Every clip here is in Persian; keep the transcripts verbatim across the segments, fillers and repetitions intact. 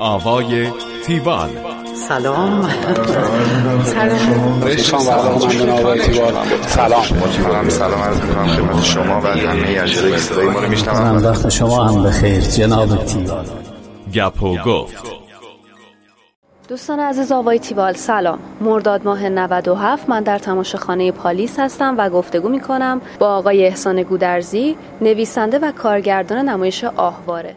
آوای تیوال. سلام. سلام. سلام. سلام عرض می‌کنم خدمت شما و همه اجرای صدای ما رو میشنوم. وقت شما هم بخیر جناب تیوال. گپ و گفت. دوستان عزیز آوای تیوال سلام. مرداد ماه نود و هفت من در تماشاخانه پالیس هستم و گفتگو میکنم با آقای احسان گودرزی، نویسنده و کارگردان نمایش آهواره.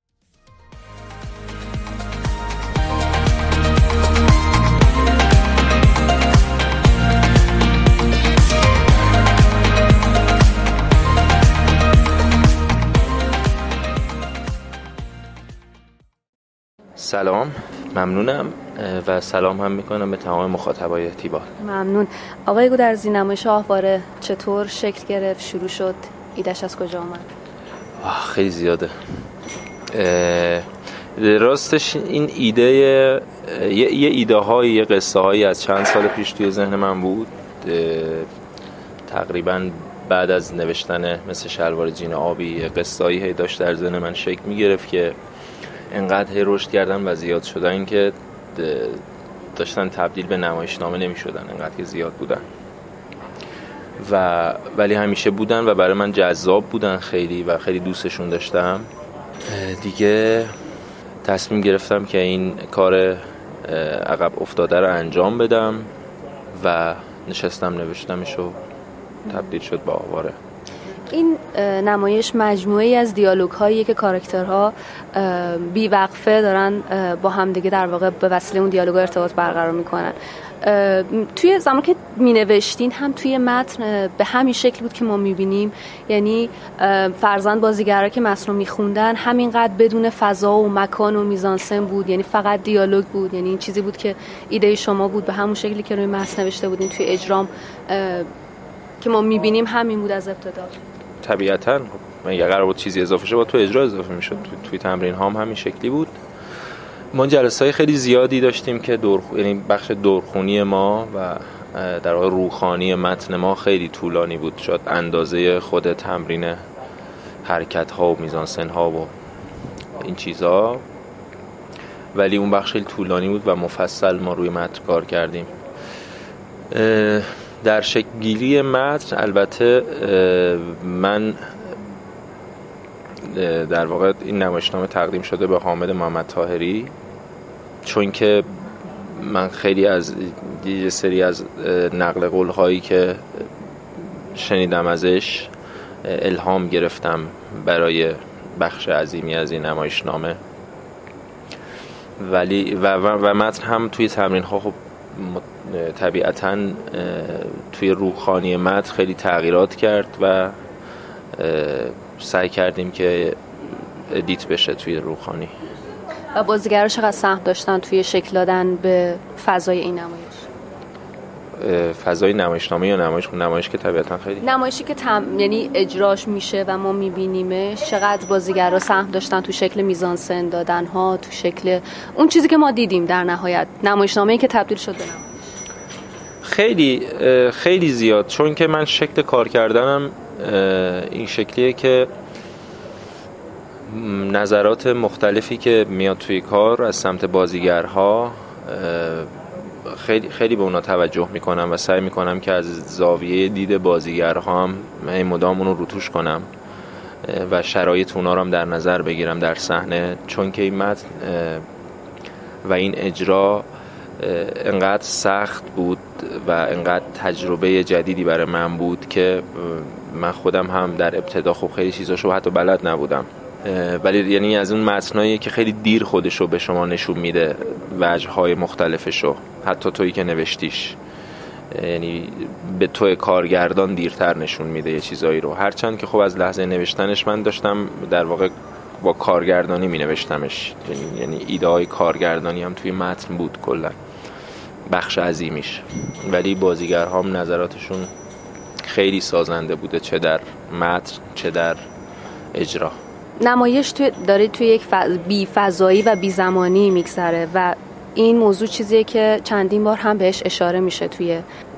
سلام، ممنونم و سلام هم میکنم به تمام مخاطبای تیوال. ممنون. آقای گودرزی، نمایش آهواره چطور شکل گرفت، شروع شد، ایدهش از کجا آمد؟ خیلی زیاده. راستش این ایده یه, یه ایده های یه قصه هایی از چند سال پیش توی ذهن من بود. تقریبا بعد از نوشتن مثل شلوار جین آبی قصه هایی داشت در ذهن من شکل میگرفت که انقدر هی رشد کردن و زیاد شدن که داشتن تبدیل به نمایشنامه نمی شدن، انقدر که زیاد بودن و ولی همیشه بودن و برای من جذاب بودن خیلی و خیلی دوستشون داشتم. دیگه تصمیم گرفتم که این کار عقب افتاده رو انجام بدم و نشستم نوشتمش و تبدیل شد به آواره. این نمایش مجموعه‌ای از دیالوگ هایی که کاراکترها بی وقفه دارن با هم دیگه در واقع به وسیله اون دیالوگ ارتباط برقرار میکنن. توی زمانی که مینوشتین هم توی متن به همین شکل بود که ما میبینیم، یعنی فرضاً بازیگرها که متن رو میخوندن همینقدر بدون فضا و مکان و میزانسن بود، یعنی فقط دیالوگ بود، یعنی این چیزی بود که ایده شما بود به همون شکلی که روی متن نوشته بودین توی اجرام که ما میبینیم همین بود از ابتدا. طبیعتاً اگه قرار بود چیزی اضافه شه با تو اجرا اضافه میشد. توی, توی تمرین ها هم همین شکلی بود. ما جلسه‌های خیلی زیادی داشتیم که دور یعنی بخش دورخونی ما و در واقع روخانی متن ما خیلی طولانی بود، شاید اندازه خود تمرین حرکت ها و میزانسن ها و این چیزا، ولی اون بخش خیلی طولانی بود و مفصل ما روی متن کار کردیم. در شکل‌گیری متن البته من در واقع این نمایشنامه تقدیم شده به حامد محمد طاهری، چون که من خیلی از یه سری از نقل قول هایی که شنیدم ازش الهام گرفتم برای بخش عظیمی از این نمایشنامه، ولی و, و, و متن هم توی تمرین ها خب طبیعتاً توی روخانی متن خیلی تغییرات کرد و سعی کردیم که ادیت بشه توی روخانی. و بازیگرها چقدر سهم داشتن توی شکل دادن به فضای این نمایش؟ فضای نمایشنامه یا نمایش؟ نمایش که طبیعتاً خیلی نمایشی که تم... یعنی اجراش میشه و ما میبینیمش، چقدر بازیگرها سهم داشتن تو شکل میزانسن دادن ها، تو شکل اون چیزی که ما دیدیم در نهایت نمایشنامه‌ای که تبدیل شد به نمایش؟ خیلی خیلی زیاد، چون که من شکل کار کردنم این شکلیه که نظرات مختلفی که میاد توی کار از سمت بازیگرها خیلی خیلی به اونا توجه میکنم و سعی میکنم که از زاویه دید بازیگرها هم مدام اونو رو توش کنم و شرایط اونا رو هم در نظر بگیرم در صحنه، چون که این متن و این اجرا انقدر سخت بود و انقدر تجربه جدیدی برای من بود که من خودم هم در ابتدا خب خیلی چیزاشو حتی بلد نبودم، ولی یعنی از اون متنایی که خیلی دیر خودشو به شما نشون میده، وجه‌های مختلفشو، حتی تویی که نوشتیش، یعنی به توی کارگردان دیرتر نشون میده یه چیزایی رو، هرچند که خب از لحظه نوشتنش من داشتم در واقع با کارگردانی می نوشتمش، یعنی ایده های کارگردانی هم توی متن بود کلا بخش عظیمیش، ولی بازیگرها هم نظراتشون خیلی سازنده بوده، چه در متن چه در اجرا. نمایش توی داره توی یک ف... بی فضایی و بی زمانی میگذره و این موضوع چیزیه که چندین بار هم بهش اشاره میشه توی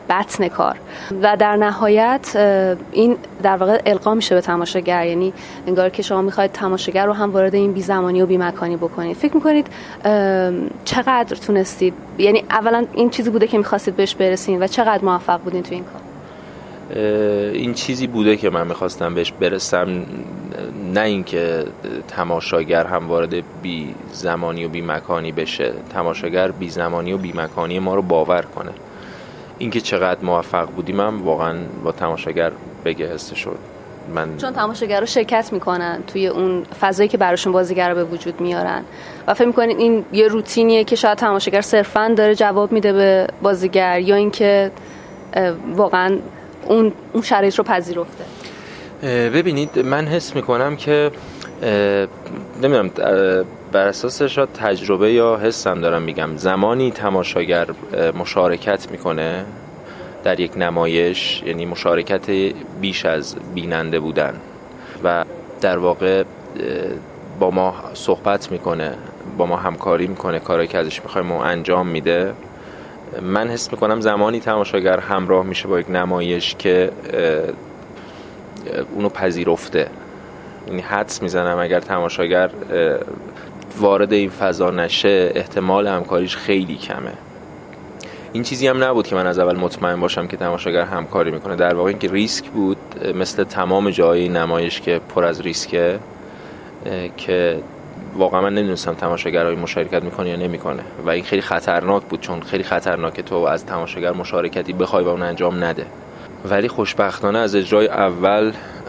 بطن کار و در نهایت این در واقع القا میشه به تماشاگر، یعنی انگار که شما میخواید تماشاگر رو هم وارد این بی‌زمانی و بی‌مکانی بکنید. فکر میکنید چقدر تونستید، یعنی اولا این چیزی بوده که میخواستید بهش برسین و چقدر موفق بودین تو این کار؟ این چیزی بوده که من میخواستم بهش برسم، نه اینکه تماشاگر هم وارد بی زمانی و بی مکانی بشه، تماشاگر بی زمانی و بی مکانی ما رو باور کنه. اینکه چقدر موفق بودیم هم واقعا با تماشاگر بگه حس شد. من چون تماشاگر رو شرکت میکنن توی اون فضایی که براشون بازیگر رو به وجود میارن و فکر میکنید این یه روتینیه که شاید تماشاگر صرفاً داره جواب میده به بازیگر، یا اینکه واقعا اون اون شرایط رو پذیرفته؟ ببینید من حس میکنم که نمیدونم بر اساس شاید تجربه یا حسم دارم میگم، زمانی تماشاگر مشارکت میکنه در یک نمایش، یعنی مشارکت بیش از بیننده بودن و در واقع با ما صحبت میکنه، با ما همکاری میکنه، کاری که ازش میخوایم و انجام میده، من حس میکنم زمانی تماشاگر همراه میشه با یک نمایش که اونو پذیرفته. یعنی حدس میزنم اگر تماشاگر وارد این فضا نشه احتمال همکاریش خیلی کمه. این چیزی هم نبود که من از اول مطمئن باشم که تماشاگر همکاری میکنه، در واقع اینکه ریسک بود، مثل تمام جای نمایش که پر از ریسکه که واقعا من نمیدونستم تماشاگرای مشارکت میکنه یا نمیکنه و این خیلی خطرناک بود، چون خیلی خطرناکه تو از تماشاگر مشارکتی بخوای و اون انجام نده. ولی خوشبختانه از اجرای اول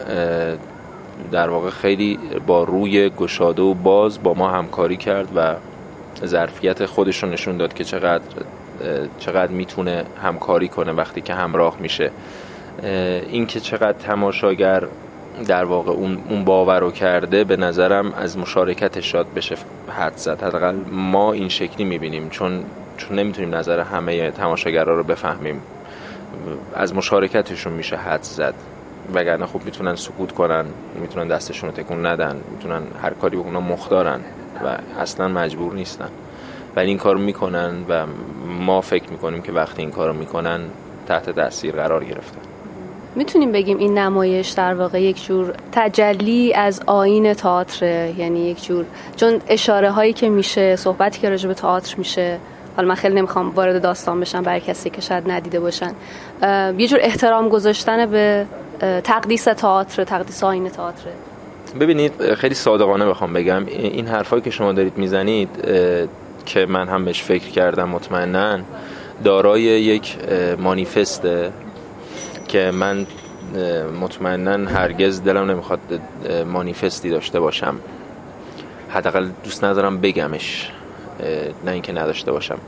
در واقع خیلی با روی گشاده و باز با ما همکاری کرد و ظرفیت خودش رو نشون داد که چقدر چقدر میتونه همکاری کنه وقتی که همراه میشه. این که چقدر تماشاگر در واقع اون اون باور رو کرده، به نظرم از مشارکتش شاید بشه حد زد. حداقل ما این شکلی میبینیم، چون چون نمیتونیم نظر همه تماشاگرها رو بفهمیم، از مشارکتشون میشه حد زد، وگرنه خب میتونن سکوت کنن، میتونن دستشون رو تکون ندن، میتونن هر کاری بکنن، مختارن و اصلا مجبور نیستن، ولی این کارو میکنن و ما فکر میکنیم که وقتی این کارو میکنن تحت تاثیر قرار گرفتن. میتونیم بگیم این نمایش در واقع یک جور تجلی از آیین تئاتر، یعنی یک جور، چون اشاره هایی که میشه، صحبتی که راجع به تئاتر میشه، حالا من خیلی نمیخوام وارد داستان بشم برای کسی که شاید ندیده باشن، یه جور احترام گذاشتن به تقدیس تئاتر، تقدیس آیین تئاتر. ببینید خیلی صادقانه بخوام بگم، این حرفایی که شما دارید میزنید که من هم بهش فکر کردم مطمئناً دارای یک مانیفسته که من مطمئناً هرگز دلم نمیخواد مانیفستی داشته باشم، حداقل دوست ندارم بگمش، نه اینکه نداشته باشم.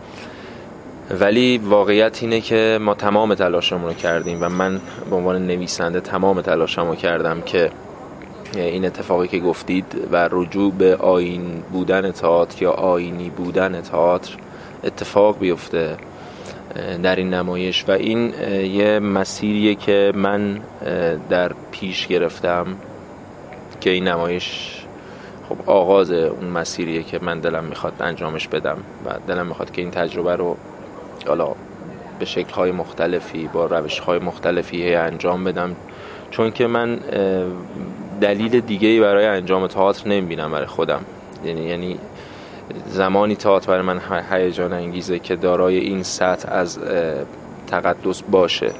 ولی واقعیت اینه که ما تمام تلاشمون رو کردیم و من به عنوان نویسنده تمام تلاشمو کردم که این اتفاقی که گفتید و رجوع به آیین بودن تئاتر یا آیینی بودن تئاتر اتفاق بیفته در این نمایش و این یه مسیریه که من در پیش گرفتم که این نمایش خب آغاز اون مسیریه که من دلم میخواد انجامش بدم و دلم میخواد که این تجربه رو حالا به شکل‌های مختلفی با روش‌های مختلفی انجام بدم، چون که من دلیل دیگه‌ای برای انجام تئاتر نمی‌بینم برای خودم. یعنی یعنی زمانی تئاتر برای من هیجان انگیزه که دارای این سطح از تقدس باشه،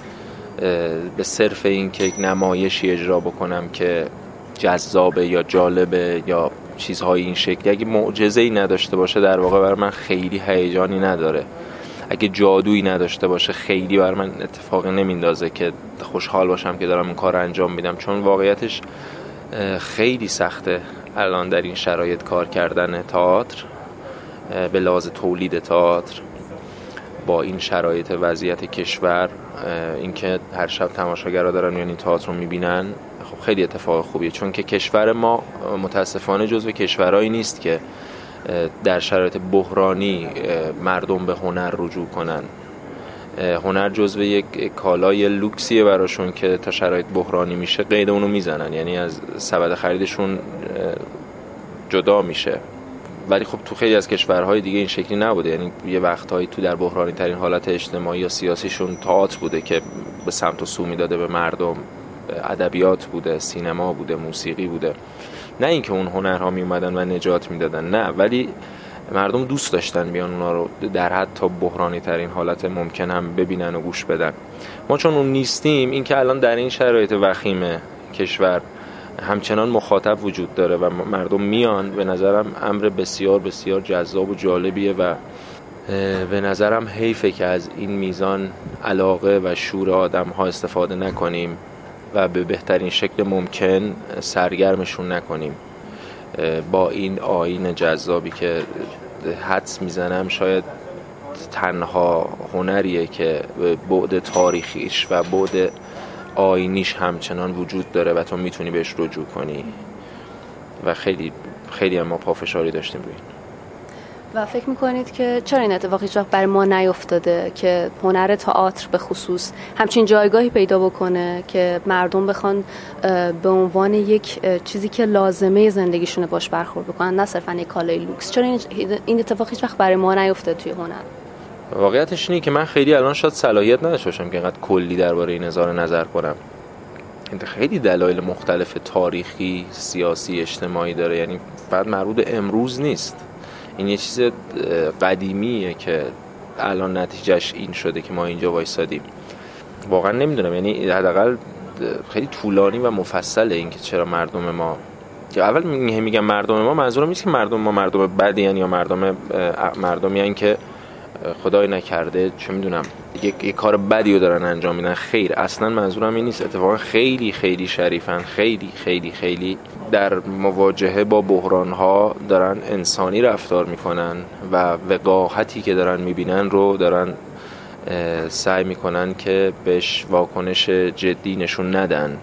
به صرف این که یک نمایشی اجرا بکنم که جذابه یا جالبه یا چیزهای این شکلی، اگه معجزه‌ای نداشته باشه در واقع برای من خیلی هیجانی نداره. اگه جادویی نداشته باشه خیلی برای من اتفاقی نمیندازه که خوشحال باشم که دارم این کار رو انجام میدم، چون واقعیتش خیلی سخته الان در این شرایط کار کردن تئاتر به لحاظ تولید تئاتر با این شرایط وضعیت کشور. اینکه هر شب تماشاگرها دارن یعنی تئاتر رو میبینن، خب خیلی اتفاق خوبیه، چون که کشور ما متاسفانه جزو کشورهایی نیست که در شرایط بحرانی مردم به هنر رجوع کنن. هنر جزو یک کالای لوکسیه براشون که تا شرایط بحرانی میشه قید اونو میزنن، یعنی از سبد خریدشون جدا میشه ولی خب تو خیلی از کشورهای دیگه این شکلی نبوده. یعنی یه وقتهایی تو در بحرانی ترین حالت اجتماعی یا سیاسیشون تئاتر بوده که به سمت و سو میداده به مردم، ادبیات بوده، سینما بوده، موسیقی بوده. نه اینکه اون هنرها می اومدن و نجات میدادن، نه، ولی مردم دوست داشتن بیان اونا رو در حد تا بحرانی ترین حالت ممکن هم ببینن و گوش بدن. ما چون اون نیستیم، این که الان در این شرایط وخیم کشور همچنان مخاطب وجود داره و مردم میان، به نظرم امر بسیار بسیار جذاب و جالبیه و به نظرم حیفه که از این میزان علاقه و شور آدم ها استفاده نکنیم و به بهترین شکل ممکن سرگرمشون نکنیم با این آیین جذابی که حدس میزنم شاید تنها هنریه که بعد تاریخیش و بعد آیینیش همچنان وجود داره و تو میتونی بهش رجوع کنی و خیلی خیلی هم ما پافشاری داشتیم روی این. و فکر میکنید که چرا این اتفاق هیچ وقت برای ما نیفتاده که هنر تئاتر به خصوص همچین جایگاهی پیدا بکنه که مردم بخوان به عنوان یک چیزی که لازمه زندگیشونه باش برخورد بکنن، نه صرفا یک کالای لوکس؟ چرا این اتفاق هیچ وقت برای ما نیفتاده توی هنر؟ واقعیتش اینه که من خیلی الان شاید صلاحیت نداشته باشم که اینقدر کلی درباره این اظهار نظر کنم. این خیلی دلایل مختلف تاریخی، سیاسی، اجتماعی داره. یعنی فقط مربوط به امروز نیست. این یه چیز قدیمیه که الان نتیجهش این شده که ما اینجا وایسادیم. واقعا نمیدونم، یعنی حداقل خیلی طولانی و مفصله این که چرا مردم ما، که اول میگم مردم ما، منظورم نیست که مردم ما مردم بدی یعنی یا مردم مردمی یعنی که خدای نکرده چه میدونم یک, یک کار بدی رو دارن انجام میدن. خیر، اصلا منظورم این نیست. اتفاقا خیلی خیلی شریفن، خیلی خیلی خیلی در مواجهه با بحران‌ها دارن انسانی رفتار میکنن و وقاحتی که دارن میبینن رو دارن سعی میکنن که بهش واکنش جدی نشون ندن.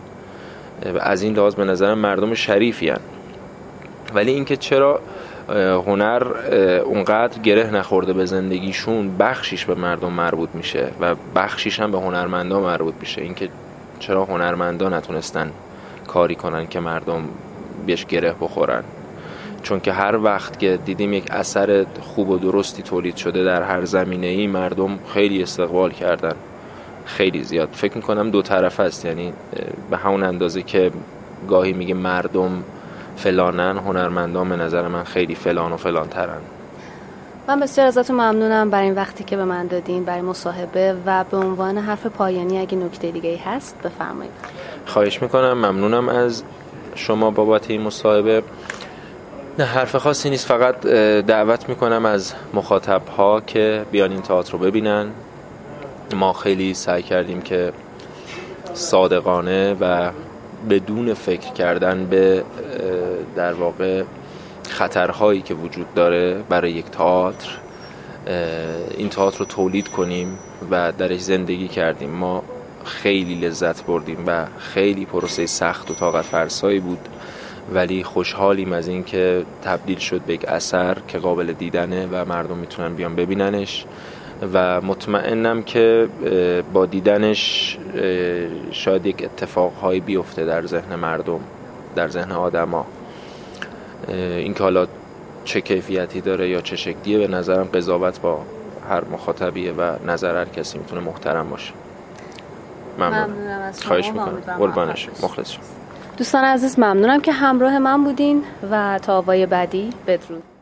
از این لحاظ به نظرم مردم شریفی هن. ولی اینکه چرا هنر اونقدر گره نخورده به زندگیشون، بخشیش به مردم مربوط میشه و بخشیش هم به هنرمندان مربوط میشه. اینکه چرا هنرمندان نتونستن کاری کنن که مردم بهش گره بخورن. چون که هر وقت که دیدیم یک اثر خوب و درستی تولید شده در هر زمینه‌ای، مردم خیلی استقبال کردن، خیلی زیاد. فکر میکنم دو طرف است. یعنی به همون اندازه که گاهی میگه مردم فلانن، هنرمندان به نظر من خیلی فلان و فلان ترن. من بسیار ازتون ممنونم برای این وقتی که به من دادین برای مصاحبه و به عنوان حرف پایانی اگه نکته دیگه‌ای هست بفرمایید. خواهش میکنم. ممنونم از شما بابت این مصاحبه. نه، حرف خاصی نیست، فقط دعوت میکنم از مخاطب‌ها که بیان این تئاتر رو ببینن. ما خیلی سعی کردیم که صادقانه و بدون فکر کردن به در واقع خطرهایی که وجود داره برای یک تئاتر، این تئاتر رو تولید کنیم و درش زندگی کردیم. ما خیلی لذت بردیم و خیلی پروسه سخت و طاقت فرسایی بود، ولی خوشحالیم از این که تبدیل شد به یک اثر که قابل دیدنه و مردم میتونن بیان ببیننش و مطمئنم که با دیدنش شاید یک اتفاقهایی بیفته در ذهن مردم، در ذهن آدما. این که حالا چه کیفیتی داره یا چه شکلیه، به نظرم قضاوت با هر مخاطبیه و نظر هر کسی میتونه محترم باشه. ممنونم. خواهش میکنم. قربانش، مخلص شم. دوستان عزیز، ممنونم که همراه من بودین و تا آوای بعدی بدرود.